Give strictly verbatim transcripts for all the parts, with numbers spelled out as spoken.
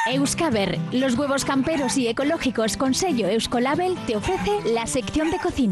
Euskaber, los huevos camperos y ecológicos con sello Euskolabel, te ofrece la sección de cocina.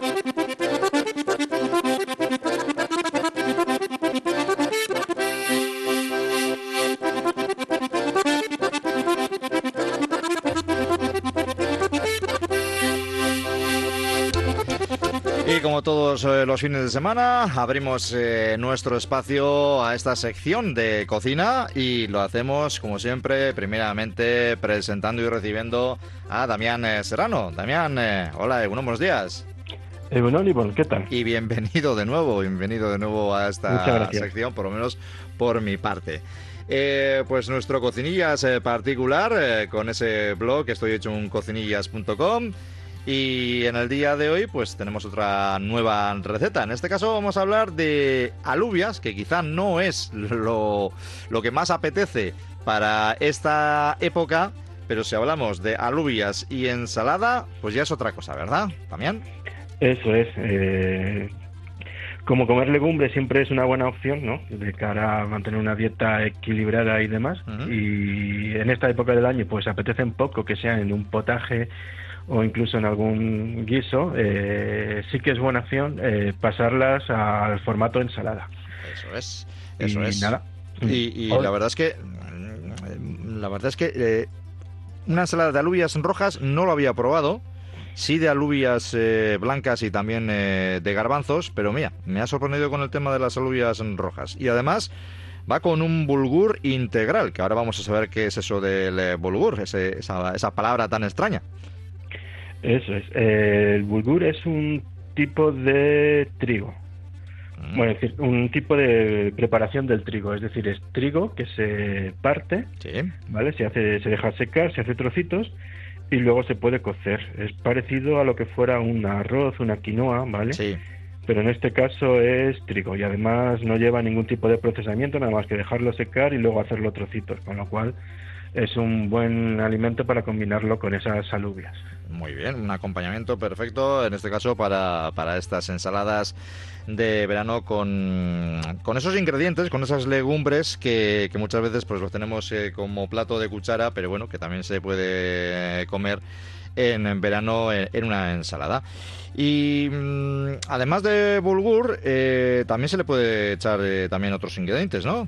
Y como todos eh, los fines de semana, abrimos eh, nuestro espacio a esta sección de cocina y lo hacemos, como siempre, primeramente presentando y recibiendo a Damián eh, Serrano. Damián, eh, hola, eh, buenos días. Eh, bueno, Olivón, ¿qué tal? Y bienvenido de nuevo, bienvenido de nuevo a esta sección, por lo menos por mi parte. Eh, pues nuestro cocinillas eh, particular, eh, con ese blog estoy hecho un cocinillas punto com. Y en el día de hoy pues tenemos otra nueva receta. En este caso vamos a hablar de alubias, que quizá no es lo, lo que más apetece para esta época, pero si hablamos de alubias y ensalada, pues ya es otra cosa, ¿verdad, Damián? Eso es. Eh, como comer legumbres siempre es una buena opción, ¿no? De cara a mantener una dieta equilibrada y demás. Uh-huh. Y en esta época del año pues apetece un poco que sea en un potaje o incluso en algún guiso, eh, sí que es buena opción eh, pasarlas al formato ensalada. Eso es, eso y es. Nada. Y, y la verdad es que, la verdad es que eh, una ensalada de alubias rojas no lo había probado, sí de alubias eh, blancas y también eh, de garbanzos, pero mira, me ha sorprendido con el tema de las alubias rojas. Y además va con un bulgur integral, que ahora vamos a saber qué es eso del eh, bulgur, ese, esa, esa palabra tan extraña. Eso es. Eh, el bulgur es un tipo de trigo. Mm. Bueno, es decir, un tipo de preparación del trigo. Es decir, es trigo que se parte, sí, ¿vale? Se hace, se deja secar, se hace trocitos y luego se puede cocer. Es parecido a lo que fuera un arroz, una quinoa, ¿vale? Sí. Pero en este caso es trigo y además no lleva ningún tipo de procesamiento, nada más que dejarlo secar y luego hacerlo trocitos, con lo cual es un buen alimento para combinarlo con esas alubias. Muy bien, un acompañamiento perfecto, en este caso para, para estas ensaladas de verano con, con esos ingredientes, con esas legumbres que, que muchas veces pues los tenemos eh, como plato de cuchara, pero bueno, que también se puede comer en, en verano en, en una ensalada. Y mmm, además de bulgur, eh, también se le puede echar eh, también otros ingredientes, ¿no?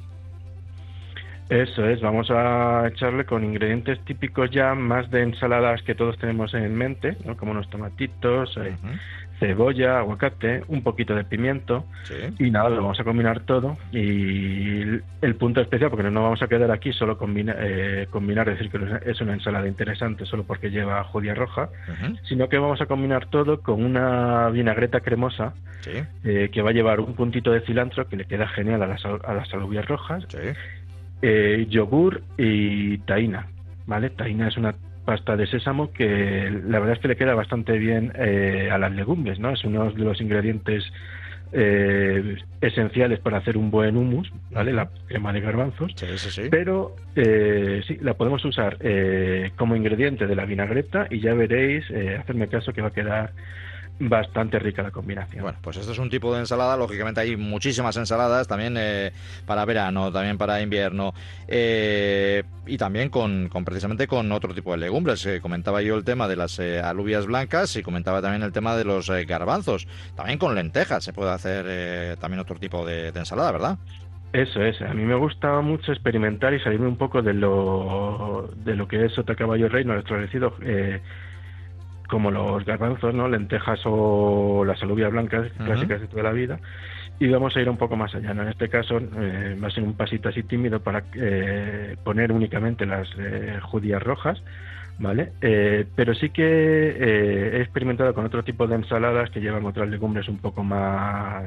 Eso es, vamos a echarle con ingredientes típicos ya más de ensaladas que todos tenemos en mente, ¿no? Como unos tomatitos, eh, uh-huh. cebolla, aguacate, un poquito de pimiento, sí. Y nada, lo vamos a combinar todo. Y el punto especial, porque no nos vamos a quedar aquí solo combina, eh, combinar, decir que es una ensalada interesante solo porque lleva judía roja, uh-huh. Sino que vamos a combinar todo con una vinagreta cremosa, sí. eh, que va a llevar un puntito de cilantro que le queda genial a las, a las alubias rojas. Sí. Eh, yogur y tahina, ¿vale? Tahina es una pasta de sésamo que la verdad es que le queda bastante bien eh, a las legumbres, ¿no? Es uno de los ingredientes eh, esenciales para hacer un buen hummus, ¿vale? La crema de garbanzos. Sí, sí, sí. Pero eh, sí, la podemos usar eh, como ingrediente de la vinagreta y ya veréis, eh, hacerme caso que va a quedar bastante rica la combinación. Bueno, pues esto es un tipo de ensalada, lógicamente hay muchísimas ensaladas, también eh, para verano, también para invierno, eh, y también con, con precisamente con otro tipo de legumbres. Eh, comentaba yo el tema de las eh, alubias blancas y comentaba también el tema de los eh, garbanzos. También con lentejas se puede hacer eh, también otro tipo de, de ensalada, ¿verdad? Eso es, a mí me gusta mucho experimentar y salirme un poco de lo de lo que es sota caballo rey, no establecido, eh, como los garbanzos, ¿no? Lentejas o las alubias blancas clásicas uh-huh. de toda la vida, y vamos a ir un poco más allá, ¿no? En este caso eh, va a ser un pasito así tímido para eh, poner únicamente las eh, judías rojas, ¿vale? Eh, pero sí que eh, he experimentado con otro tipo de ensaladas que llevan otras legumbres un poco más,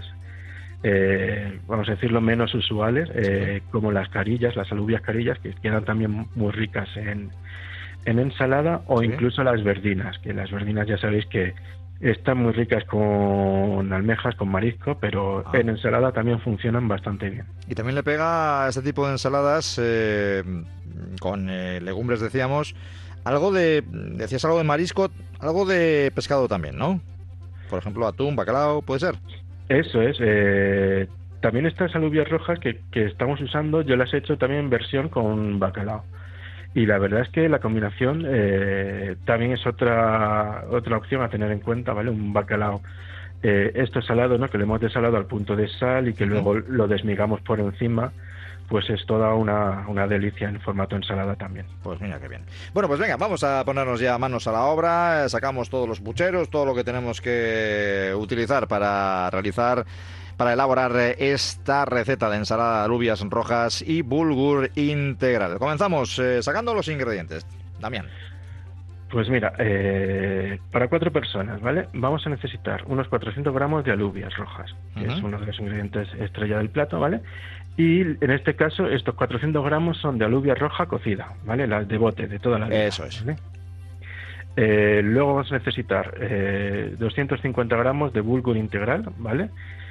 eh, vamos a decirlo, menos usuales, eh, sí. Como las carillas, las alubias carillas, que quedan también muy ricas en en ensalada, o sí. Incluso las verdinas, que las verdinas ya sabéis que están muy ricas con almejas, con marisco, pero ah. en ensalada también funcionan bastante bien. Y también le pega a este tipo de ensaladas eh, con eh, legumbres, decíamos, algo de, decías algo de marisco, algo de pescado también, ¿no? Por ejemplo, atún, bacalao, ¿puede ser? Eso es, eh, también estas alubias rojas que, que estamos usando, yo las he hecho también en versión con bacalao. Y la verdad es que la combinación eh, también es otra otra opción a tener en cuenta, ¿vale? Un bacalao, eh, esto es salado, ¿no? Que lo hemos desalado al punto de sal y que uh-huh. luego lo desmigamos por encima, pues es toda una, una delicia en formato ensalada también. Pues mira qué bien. Bueno, pues venga, vamos a ponernos ya manos a la obra, sacamos todos los pucheros, todo lo que tenemos que utilizar para realizar... para elaborar esta receta de ensalada de alubias rojas y bulgur integral. Comenzamos eh, sacando los ingredientes. Damián. Pues mira, eh, para cuatro personas, ¿vale? Vamos a necesitar unos cuatrocientos gramos de alubias rojas, que uh-huh. es uno de los ingredientes estrella del plato, ¿vale? Y en este caso, estos cuatrocientos gramos son de alubia roja cocida, ¿vale? Las de bote, de toda la vida. Eso es. ¿Vale? Eh, luego vamos a necesitar eh, doscientos cincuenta gramos de bulgur integral, ¿vale?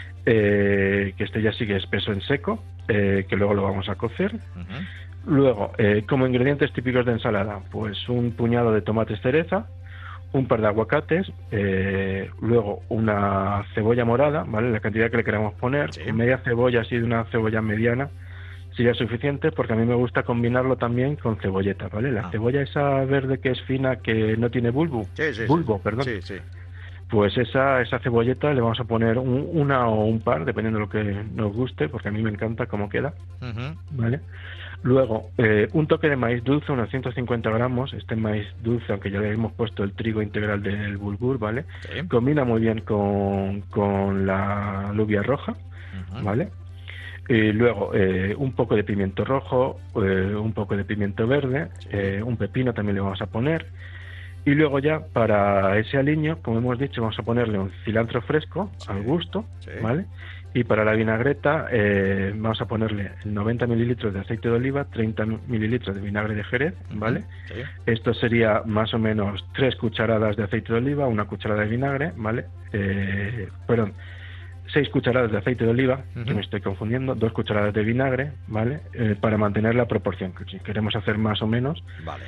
Eh, que este ya sigue espeso en seco, eh, que luego lo vamos a cocer. Uh-huh. Luego, eh, como ingredientes típicos de ensalada, pues un puñado de tomates cereza, un par de aguacates, eh, luego una cebolla morada, ¿vale? La cantidad que le queramos poner, sí. media cebolla así de una cebolla mediana sería suficiente, porque a mí me gusta combinarlo también con cebolleta, ¿vale? La ah. cebolla esa verde que es fina, que no tiene bulbo, sí, sí, bulbo, sí. perdón. Sí, sí. Pues esa esa cebolleta le vamos a poner un, una o un par, dependiendo de lo que nos guste, porque a mí me encanta cómo queda, uh-huh. ¿vale? Luego, eh, un toque de maíz dulce, unos ciento cincuenta gramos. Este maíz dulce, aunque ya le hemos puesto el trigo integral del bulgur, ¿vale? Sí. Combina muy bien con, con la alubia roja, uh-huh. ¿vale? Y luego, eh, un poco de pimiento rojo, eh, un poco de pimiento verde, sí. eh, un pepino también le vamos a poner. Y luego ya, para ese aliño, como hemos dicho, vamos a ponerle un cilantro fresco, sí. al gusto, sí. ¿vale? Y para la vinagreta eh, vamos a ponerle noventa mililitros de aceite de oliva, treinta mililitros de vinagre de Jerez, ¿vale? Sí. Esto sería más o menos tres cucharadas de aceite de oliva, una cucharada de vinagre, ¿vale? Eh, perdón, seis cucharadas de aceite de oliva, uh-huh. que me estoy confundiendo, dos cucharadas de vinagre, ¿vale? Eh, para mantener la proporción, que si queremos hacer más o menos, vale.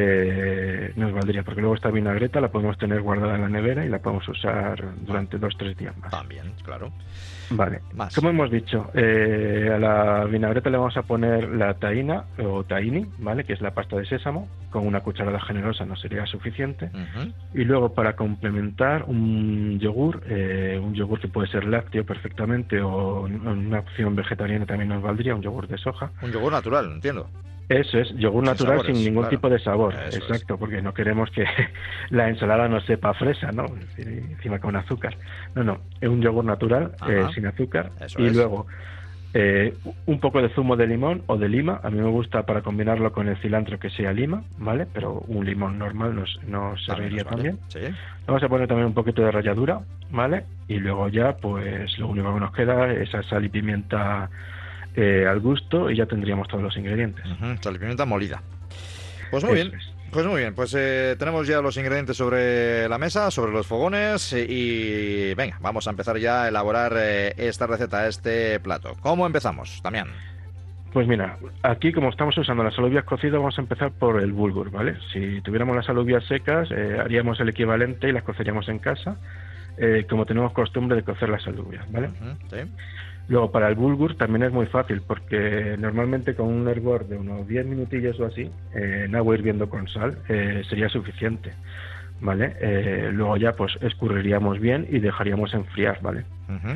Eh, nos valdría, porque luego esta vinagreta la podemos tener guardada en la nevera y la podemos usar durante dos o tres días más. También, claro. Vale, más. Como hemos dicho, eh, a la vinagreta le vamos a poner la tahina o tahini, ¿vale? Que es la pasta de sésamo, con una cucharada generosa no sería suficiente. Uh-huh. Y luego, para complementar, un yogur, eh, un yogur que puede ser lácteo perfectamente, o una opción vegetariana también nos valdría, un yogur de soja. Un yogur natural, entiendo. Eso es, yogur natural sin, sabores, sin ningún claro. tipo de sabor, Eso exacto, es. Porque no queremos que la ensalada no sepa a fresa, ¿no? Encima con azúcar. No, no, es un yogur natural, eh, sin azúcar. Eso y es. luego eh, un poco de zumo de limón o de lima. A mí me gusta para combinarlo con el cilantro que sea lima, ¿vale? Pero un limón normal nos, nos serviría también. Sí. Vamos a poner también un poquito de ralladura, ¿vale? Y luego ya, pues lo único que nos queda es esa sal y pimienta Eh, al gusto, y ya tendríamos todos los ingredientes. Uh-huh, sal y pimienta molida. Pues muy Eso bien, es. pues muy bien, pues eh, tenemos ya los ingredientes sobre la mesa, sobre los fogones, y, y venga, vamos a empezar ya a elaborar eh, esta receta, este plato. ¿Cómo empezamos, Damián? Pues mira, aquí como estamos usando las alubias cocidas, vamos a empezar por el bulgur, ¿vale? Si tuviéramos las alubias secas, eh, haríamos el equivalente y las coceríamos en casa, eh, como tenemos costumbre de cocer las alubias, ¿vale? Uh-huh, sí. Luego, para el bulgur también es muy fácil, porque normalmente con un hervor de unos diez minutillos o así, eh, en agua hirviendo con sal, eh, sería suficiente, ¿vale? Eh, luego ya pues escurriríamos bien y dejaríamos enfriar, ¿vale? Uh-huh.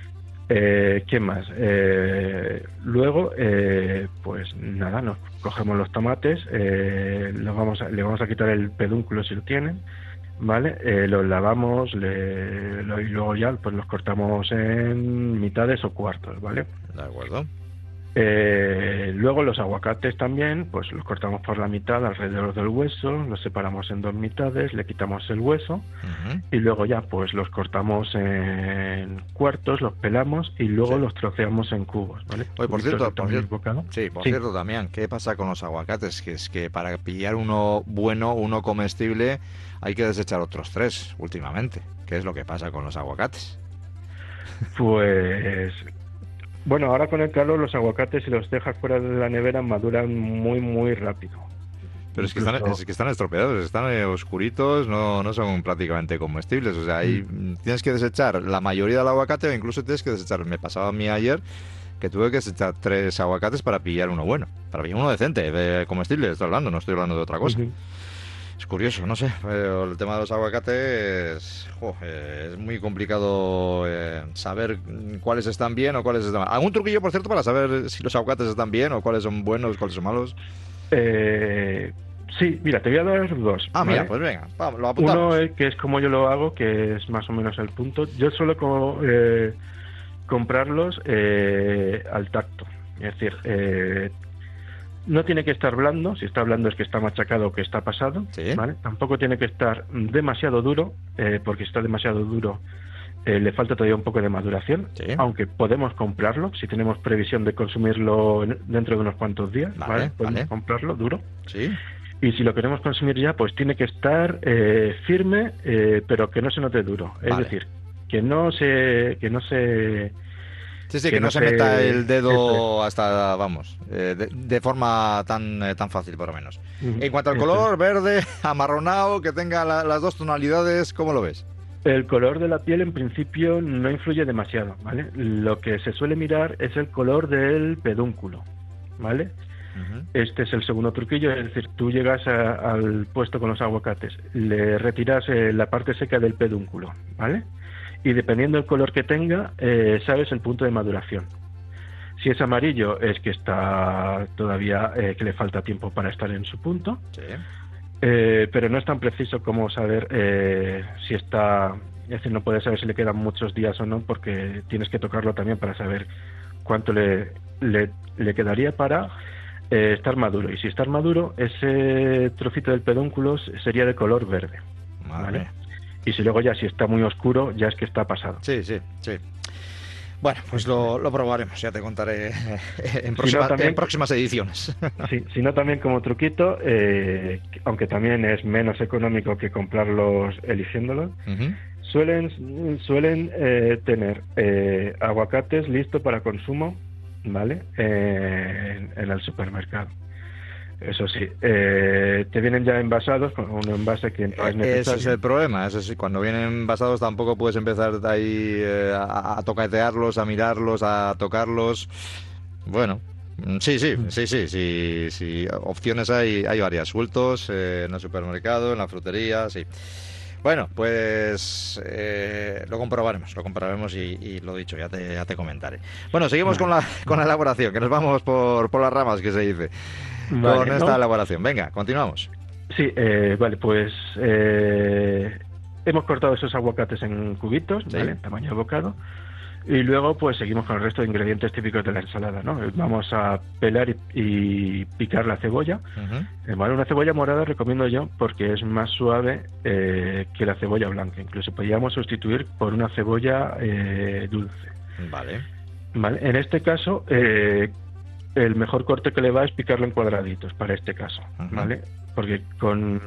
Eh, ¿Qué más? Eh, luego, eh, pues nada, nos cogemos los tomates, eh, los vamos a, le vamos a quitar el pedúnculo si lo tienen, ¿vale? Eh, los lavamos le, lo, y luego ya pues los cortamos en mitades o cuartos, ¿vale? De acuerdo. Eh, luego los aguacates también, pues los cortamos por la mitad alrededor del hueso, los separamos en dos mitades, le quitamos el hueso, uh-huh. y luego ya pues los cortamos en cuartos, los pelamos y luego sí. los troceamos en cubos, ¿vale? Oye, por cierto, por cierto, sí, por sí. cierto, Damián, ¿qué pasa con los aguacates? Que es que para pillar uno bueno, uno comestible, hay que desechar otros tres últimamente. ¿Qué es lo que pasa con los aguacates? Pues bueno, ahora con el calor los aguacates, si los dejas fuera de la nevera, maduran muy, muy rápido. Pero es que, están, es que están estropeados, están eh, oscuritos, no, no son prácticamente comestibles. O sea, ahí mm. tienes que desechar la mayoría del aguacate, o incluso tienes que desechar. Me pasaba a mí ayer que que tuve que echar tres aguacates para pillar uno bueno, para pillar uno decente, de comestible, estoy hablando, no estoy hablando de otra cosa. Uh-huh. Es curioso, no sé, pero el tema de los aguacates jo, eh, es muy complicado eh, saber cuáles están bien o cuáles están mal. ¿Algún truquillo, por cierto, para saber si los aguacates están bien o cuáles son buenos, cuáles son malos? Eh, sí, mira, te voy a dar dos. Ah, ¿vale? Mira, pues venga, vamos, lo apuntamos. Uno es que es como yo lo hago, que es más o menos el punto. Yo suelo co- eh, comprarlos eh, al tacto, es decir, eh, no tiene que estar blando, si está blando es que está machacado o que está pasado, ¿sí? ¿Vale? Tampoco tiene que estar demasiado duro, eh, porque si está demasiado duro eh, le falta todavía un poco de maduración, ¿sí? Aunque podemos comprarlo, si tenemos previsión de consumirlo dentro de unos cuantos días, ¿vale? ¿Vale? Podemos vale. comprarlo duro. Sí. Y si lo queremos consumir ya, pues tiene que estar eh, firme, eh, pero que no se note duro. Es vale. decir, que no se... Que no se Sí, sí, que, que no, no se meta el dedo hasta, vamos, eh, de, de forma tan eh, tan fácil, por lo menos. Uh-huh. En cuanto al color, Eso. verde, amarronado, que tenga la, las dos tonalidades, ¿cómo lo ves? El color de la piel, en principio, no influye demasiado, ¿vale? Lo que se suele mirar es el color del pedúnculo, ¿vale? Uh-huh. Este es el segundo truquillo, es decir, tú llegas a, al puesto con los aguacates, le retiras eh, la parte seca del pedúnculo, ¿vale? Y dependiendo del color que tenga, eh, sabes el punto de maduración. Si es amarillo, es que está todavía, eh, que le falta tiempo para estar en su punto. Sí. Eh, pero no es tan preciso como saber eh, si está... Es decir, no puedes saber si le quedan muchos días o no, porque tienes que tocarlo también para saber cuánto le, le, le quedaría para eh, estar maduro. Y si está maduro, ese trocito del pedúnculo sería de color verde. Vale. ¿Vale? Y si luego ya, si está muy oscuro, ya es que está pasado. Sí, sí, sí. Bueno, pues lo, lo probaremos, ya te contaré en, próxima, si no, también, en próximas ediciones. Sí, si no, también como truquito, eh, aunque también es menos económico que comprarlos eligiéndolos, uh-huh. suelen, suelen eh, tener eh, aguacates listos para consumo, ¿vale? Eh, en, en el supermercado. Eso sí, eh, te vienen ya envasados con un envase que no es necesario. Ese es el problema, eso sí, cuando vienen envasados tampoco puedes empezar ahí eh, a, a toquetearlos, a mirarlos, a tocarlos. Bueno, sí, sí, sí, sí, sí, sí. Opciones hay, hay varias, sueltos eh, en el supermercado, en la frutería, sí. Bueno, pues eh, lo comprobaremos, lo comprobaremos y, y lo dicho, ya te, ya te comentaré. Bueno, seguimos con la, con la elaboración, que nos vamos por, por las ramas, que se dice. Vale, con esta ¿no? elaboración. Venga, continuamos. Sí, eh, vale, pues eh, hemos cortado esos aguacates en cubitos, ¿sí? ¿Vale? Tamaño de bocado. Y luego pues seguimos con el resto de ingredientes típicos de la ensalada, ¿no? Vamos a pelar y, y picar la cebolla. Uh-huh. Eh, vale, una cebolla morada recomiendo yo porque es más suave eh, que la cebolla blanca. Incluso podríamos sustituir por una cebolla eh, dulce. Vale. Vale. En este caso... Eh, el mejor corte que le va es picarlo en cuadraditos para este caso, uh-huh. ¿vale? Porque con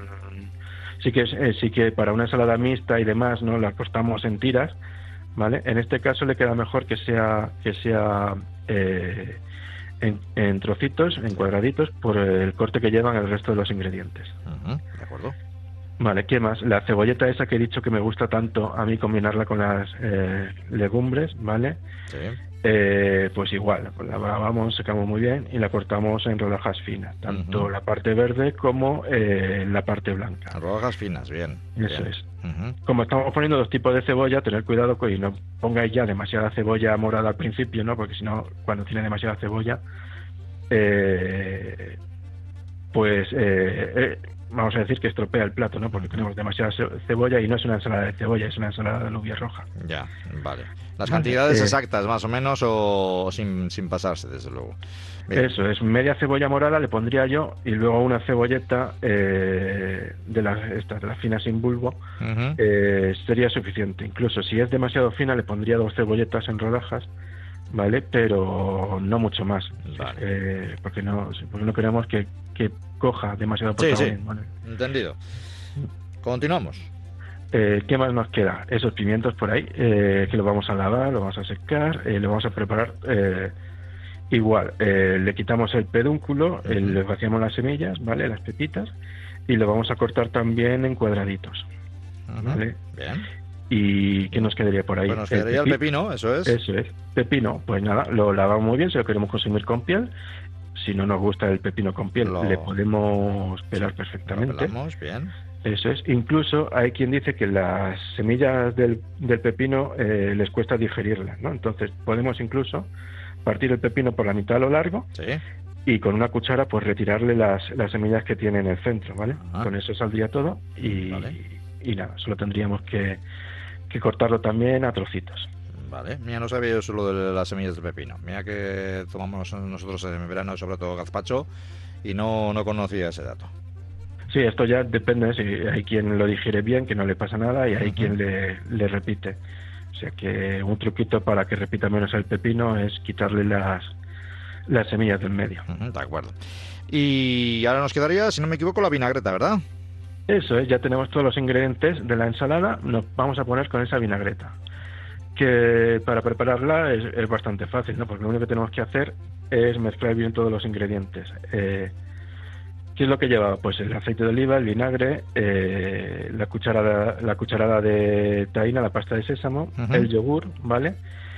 sí que eh, sí que para una ensalada mixta y demás, ¿no? La cortamos en tiras, ¿vale? En este caso le queda mejor que sea que sea eh, en, en trocitos, en cuadraditos, por el corte que llevan el resto de los ingredientes. Uh-huh. De acuerdo. Vale, ¿qué más? La cebolleta esa que he dicho que me gusta tanto a mí combinarla con las eh, legumbres, ¿vale? Sí. Eh, pues igual, pues la lavamos, secamos muy bien y la cortamos en rodajas finas, tanto uh-huh. la parte verde como eh, la parte blanca. Rodajas finas, bien. Eso bien. es. Uh-huh. Como estamos poniendo dos tipos de cebolla, tener cuidado que no pongáis ya demasiada cebolla morada al principio, ¿no? Porque si no, cuando tiene demasiada cebolla, eh, pues eh, eh, vamos a decir que estropea el plato, ¿no? Porque tenemos demasiada cebolla y no es una ensalada de cebolla, es una ensalada de alubia roja. Ya, vale. Las cantidades eh, exactas, más o menos, o, o sin, sin pasarse, desde luego. Bien. Eso, es media cebolla morada, le pondría yo, y luego una cebolleta eh, de las estas, de las finas sin bulbo, uh-huh. eh, sería suficiente. Incluso si es demasiado fina, le pondría dos cebolletas en rodajas, ¿vale? Pero no mucho más, vale. eh, porque no porque no queremos que, que coja demasiado sí, sí. ¿Vale? Entendido. Continuamos. Eh, ¿Qué más nos queda? Esos pimientos por ahí, eh, que los vamos a lavar, los vamos a secar, eh, los vamos a preparar eh, igual. Eh, le quitamos el pedúnculo, uh-huh. eh, le vaciamos las semillas, ¿vale? Las pepitas, y lo vamos a cortar también en cuadraditos, uh-huh. ¿vale? Bien. ¿Y qué nos quedaría por ahí? Pues nos quedaría el, pepi- el pepino, eso es. Eso es. Pepino, pues nada, lo lavamos muy bien si lo queremos consumir con piel. Si no nos gusta el pepino con piel, lo... le podemos pelar perfectamente. Lo pelamos, bien. Eso es. Incluso hay quien dice que las semillas del, del pepino eh, les cuesta digerirlas, ¿no? Entonces podemos incluso partir el pepino por la mitad a lo largo. Sí. Y con una cuchara pues retirarle las, las semillas que tiene en el centro, ¿vale? Ah. Con eso saldría todo y, vale. y nada, solo tendríamos que, que cortarlo también a trocitos. Vale, mira, no sabía yo solo de las semillas del pepino. Mira que tomamos nosotros en verano sobre todo gazpacho y no, no conocía ese dato. Sí, esto ya depende, si hay quien lo digiere bien, que no le pasa nada, y hay uh-huh. quien le, le repite. O sea que un truquito para que repita menos el pepino es quitarle las las semillas del medio. Uh-huh, de acuerdo. Y ahora nos quedaría, si no me equivoco, la vinagreta, ¿verdad? Eso es, ya tenemos todos los ingredientes de la ensalada, nos vamos a poner con esa vinagreta, que para prepararla es, es bastante fácil, ¿no? Porque lo único que tenemos que hacer es mezclar bien todos los ingredientes. Eh, ¿Qué es lo que lleva? Pues el aceite de oliva, el vinagre, eh, la cucharada la cucharada de tahina, la pasta de sésamo, uh-huh. el yogur, ¿vale?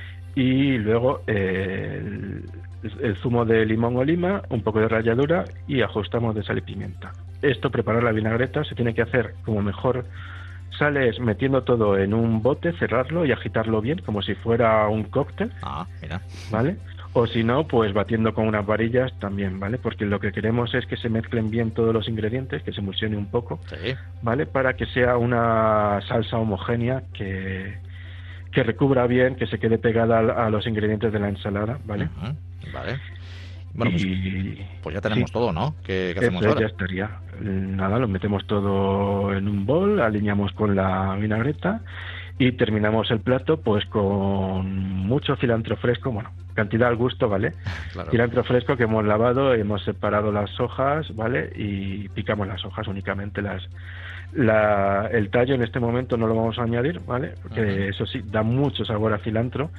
Y luego eh, el, el zumo de limón o lima, un poco de ralladura y ajustamos de sal y pimienta. Esto, preparar la vinagreta, se tiene que hacer como mejor sale es metiendo todo en un bote, cerrarlo y agitarlo bien, como si fuera un cóctel. Ah, mira. ¿Vale? O si no, pues batiendo con unas varillas también, ¿vale? Porque lo que queremos es que se mezclen bien todos los ingredientes, que se emulsione un poco, sí. ¿vale? Para que sea una salsa homogénea que, que recubra bien, que se quede pegada a, a los ingredientes de la ensalada, ¿vale? Uh-huh. Vale. Bueno, pues, y, pues ya tenemos sí. todo, ¿no? ¿Qué, qué hacemos Eso ahora? Ya estaría. Nada, lo metemos todo en un bol, alineamos con la vinagreta y terminamos el plato pues con mucho cilantro fresco, bueno, cantidad al gusto, ¿vale? Claro. Cilantro fresco que hemos lavado, hemos separado las hojas, ¿vale? Y picamos las hojas únicamente, las la, el tallo en este momento no lo vamos a añadir, ¿vale? Porque uh-huh. eso sí, da mucho sabor a cilantro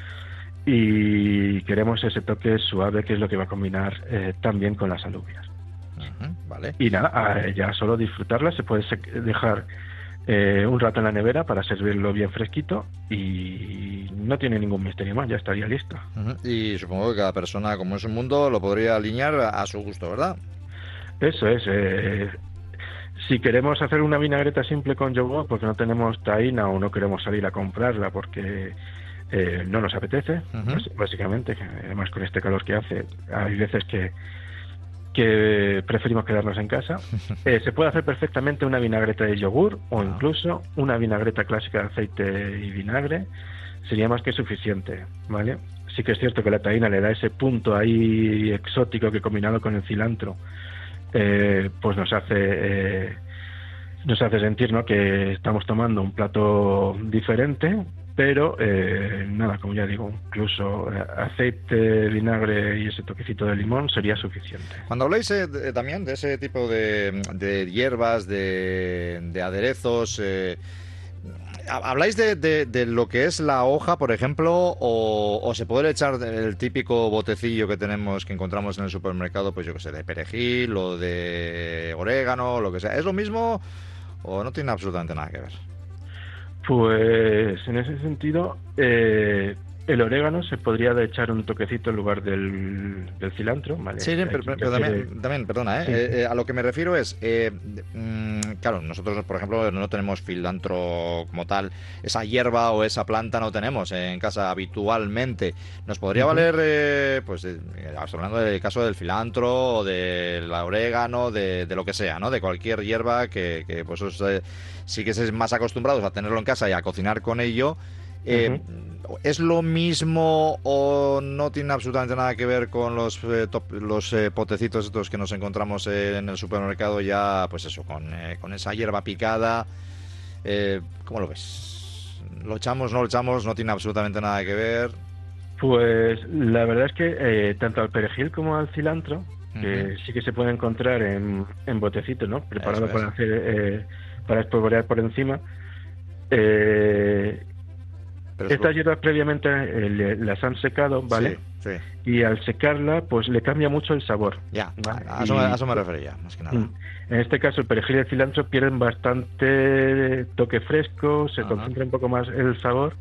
y queremos ese toque suave que es lo que va a combinar eh, también con las alubias. Uh-huh. Vale. Y nada, ya solo disfrutarla, se puede dejar Eh, un rato en la nevera para servirlo bien fresquito y no tiene ningún misterio más, ya estaría listo. Uh-huh. Y supongo que cada persona, como es un mundo, lo podría alinear a su gusto, ¿verdad? Eso es. Eh, si queremos hacer una vinagreta simple con yogur porque no tenemos tahina o no queremos salir a comprarla porque eh, no nos apetece, uh-huh. básicamente, además con este calor que hace, hay veces que que preferimos quedarnos en casa. Eh, se puede hacer perfectamente una vinagreta de yogur o incluso una vinagreta clásica de aceite y vinagre, sería más que suficiente, ¿vale? Sí que es cierto que la tahina le da ese punto ahí exótico que combinado con el cilantro eh, pues nos hace eh, nos hace sentir, ¿no?, que estamos tomando un plato diferente, pero eh, nada, como ya digo, incluso aceite, vinagre y ese toquecito de limón sería suficiente. Cuando habláis eh, de, también de ese tipo de, de hierbas, de, de aderezos, eh, ¿habláis de, de, de lo que es la hoja, por ejemplo, o, o se puede echar el típico botecillo que tenemos, que encontramos en el supermercado, pues yo que sé, de perejil o de orégano, lo que sea? ¿Es lo mismo o no tiene absolutamente nada que ver? Pues en ese sentido, eh, el orégano se podría echar un toquecito en lugar del, del cilantro, ¿vale? Sí, sí, pero, pero también, quiere... también, perdona, ¿eh? Sí. Eh, eh, a lo que me refiero es, eh, mmm, claro, nosotros, por ejemplo, no tenemos cilantro como tal, esa hierba o esa planta no tenemos en casa habitualmente. ¿Nos podría uh-huh. valer, eh, pues, eh, hablando del caso del cilantro o del orégano, de, de lo que sea, ¿no? De cualquier hierba que, que pues, os, eh, sí que estéis más acostumbrados a tenerlo en casa y a cocinar con ello. Eh, uh-huh. ¿Es lo mismo o no tiene absolutamente nada que ver con los eh, top, los eh, potecitos estos que nos encontramos eh, en el supermercado ya, pues eso, con, eh, con esa hierba picada? Eh, ¿Cómo lo ves? ¿Lo echamos, no lo echamos? ¿No tiene absolutamente nada que ver? Pues la verdad es que eh, tanto al perejil como al cilantro, uh-huh. que sí que se puede encontrar en, en botecitos, ¿no? Preparado para hacer eh, para espolvorear por encima. Eh, Estas hierbas previamente eh, las han secado, ¿vale? Sí. Sí. Y al secarla, pues le cambia mucho el sabor. Ya, ¿vale? a, eso, a eso me refería, más que nada. En este caso, el perejil y el cilantro pierden bastante toque fresco, se Ajá. concentra un poco más el sabor.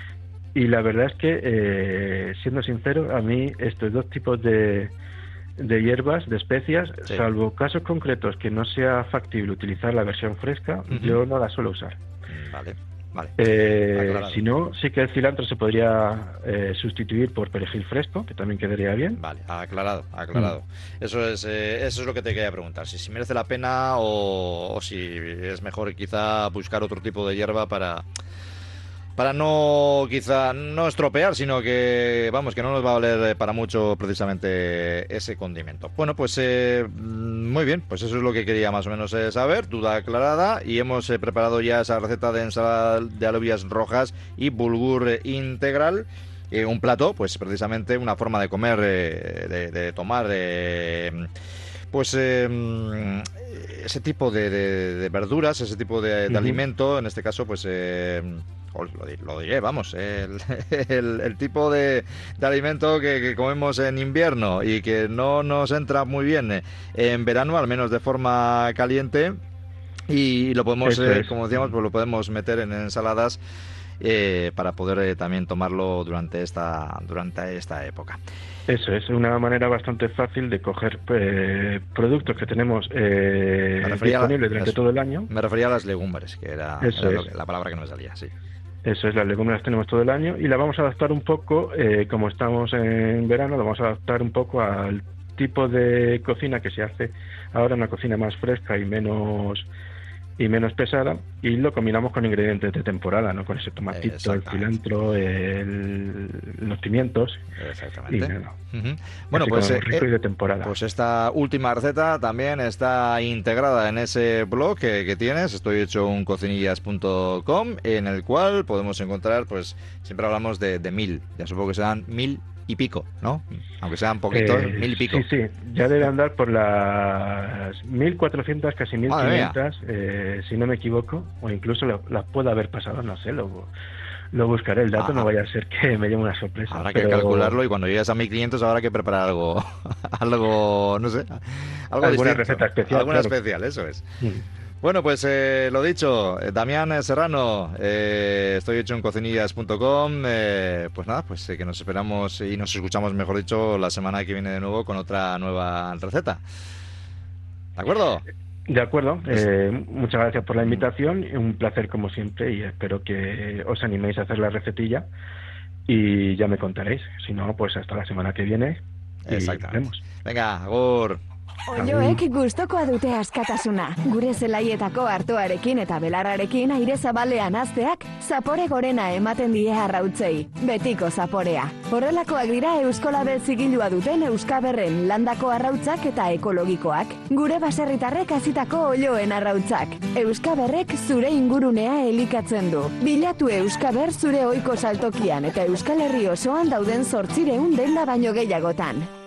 Y la verdad es que, eh, siendo sincero, a mí estos dos tipos de, de hierbas, de especias, sí. salvo casos concretos que no sea factible utilizar la versión fresca, uh-huh. yo no la suelo usar. Vale. Vale. Eh, si no, sí que el cilantro se podría eh, sustituir por perejil fresco, que también quedaría bien. Vale, aclarado, aclarado. Mm. Eso es eh, eso es lo que te quería preguntar, si, si merece la pena o, o si es mejor quizá buscar otro tipo de hierba para para no quizá no estropear, sino que vamos, que no nos va a valer para mucho precisamente ese condimento. Bueno, pues eh, muy bien, pues eso es lo que quería más o menos eh, saber, duda aclarada, y hemos eh, preparado ya esa receta de ensalada de alubias rojas y bulgur eh, integral. Eh, un plato, pues precisamente una forma de comer, eh, de, de tomar eh, pues eh, ese tipo de, de, de verduras, ese tipo de, de uh-huh. alimento, en este caso pues eh, Lo, lo diré, vamos, el, el, el tipo de, de alimento que, que comemos en invierno y que no nos entra muy bien en verano, al menos de forma caliente, y lo podemos, eh, como decíamos, pues lo podemos meter en ensaladas eh, para poder eh, también tomarlo durante esta, durante esta época. Eso es una manera bastante fácil de coger eh, productos que tenemos eh, disponibles durante las, todo el año. Me refería a las legumbres, que era, era lo que, la palabra que no me salía, sí. Eso es, las legumbres las tenemos todo el año y la vamos a adaptar un poco, eh, como estamos en verano, la vamos a adaptar un poco al tipo de cocina que se hace ahora, una cocina más fresca y menos y menos pesada, y lo combinamos con ingredientes de temporada, ¿no? Con ese tomatito, el cilantro, el, los pimientos. Exactamente. Y, no, uh-huh. Bueno, pues, rico eh, y de temporada. Pues esta última receta también está integrada en ese blog que, que tienes, estoy hecho un cocinillas punto com, en el cual podemos encontrar, pues siempre hablamos de, de mil, ya supongo que serán mil y pico, ¿no? Aunque sean poquitos, eh, mil y pico. Sí, sí, ya debe andar por las mil cuatrocientas, casi mil quinientas, eh, si no me equivoco, o incluso las la puedo haber pasado, no sé, lo, lo buscaré, el dato ah, no vaya a ser que me lleve una sorpresa. Habrá pero... que calcularlo y cuando llegues a mil quinientos habrá que preparar algo, algo, no sé, algo alguna distinto. receta especial. Alguna claro. especial, eso es. Mm. Bueno, pues eh, lo dicho, eh, Damián Serrano, eh, estoy hecho en cocinillas punto com, eh, pues nada, pues eh, que nos esperamos y nos escuchamos, mejor dicho, la semana que viene de nuevo con otra nueva receta. ¿De acuerdo? De acuerdo, eh, muchas gracias por la invitación, un placer como siempre y espero que os animéis a hacer la recetilla y ya me contaréis, si no, pues hasta la semana que viene y exactamente. Venga, agur. Oioek gustokoa dute askatasuna. Gure zelaietako artoarekin eta belarrarekin aire zabalean hazteak zapore gorena ematen die arrautzei. Betiko zaporea. Horrelakoak dira Euskolabel zigilua duten Euskaberren landako arrautzak eta ekologikoak. Gure baserritarrek hazitako oioen arrautzak. Euskaberrek zure ingurunea elikatzen du. Bilatu Euskaber zure ohiko saltokian eta Euskal Herri osoan dauden zortziehun denda baino gehiagotan.